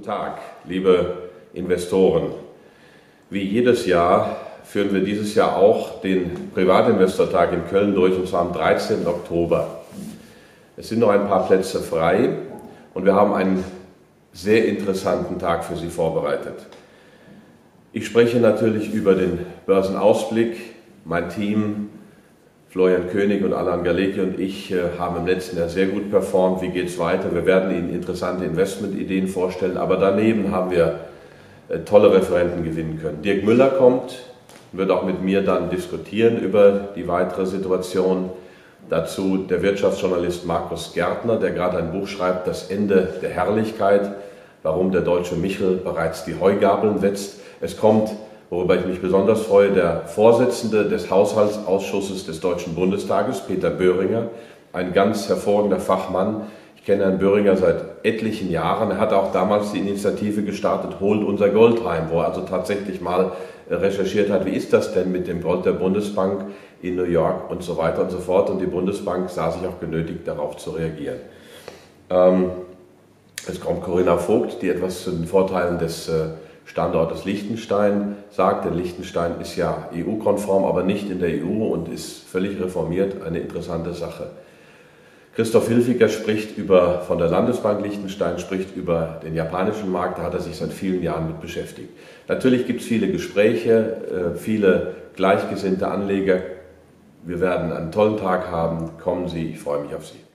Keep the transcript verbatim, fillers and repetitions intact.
Guten Tag, liebe Investoren. Wie jedes Jahr führen wir dieses Jahr auch den Privatinvestortag in Köln durch, und zwar am dreizehnten Oktober. Es sind noch ein paar Plätze frei und wir haben einen sehr interessanten Tag für Sie vorbereitet. Ich spreche natürlich über den Börsenausblick. Mein Team, Florian König und Alan Galecki und ich haben im letzten Jahr sehr gut performt. Wie geht es weiter? Wir werden Ihnen interessante Investmentideen vorstellen, aber daneben haben wir tolle Referenten gewinnen können. Dirk Müller kommt, wird auch mit mir dann diskutieren über die weitere Situation. Dazu der Wirtschaftsjournalist Markus Gärtner, der gerade ein Buch schreibt, Das Ende der Herrlichkeit, warum der deutsche Michel bereits die Heugabeln wetzt. Es kommt, worüber ich mich besonders freue, der Vorsitzende des Haushaltsausschusses des Deutschen Bundestages, Peter Böhringer, ein ganz hervorragender Fachmann. Ich kenne Herrn Böhringer seit etlichen Jahren. Er hat auch damals die Initiative gestartet, Holt unser Gold heim, wo er also tatsächlich mal recherchiert hat, wie ist das denn mit dem Gold der Bundesbank in New York und so weiter und so fort. Und die Bundesbank sah sich auch genötigt, darauf zu reagieren. Ähm, es kommt Corinna Vogt, die etwas zu den Vorteilen des äh, Standortes Liechtenstein sagt, denn Liechtenstein ist ja E U-konform, aber nicht in der E U und ist völlig reformiert, eine interessante Sache. Christoph Hilfiger spricht über, von der Landesbank Liechtenstein, spricht über den japanischen Markt, da hat er sich seit vielen Jahren mit beschäftigt. Natürlich gibt es viele Gespräche, viele gleichgesinnte Anleger. Wir werden einen tollen Tag haben, kommen Sie, ich freue mich auf Sie.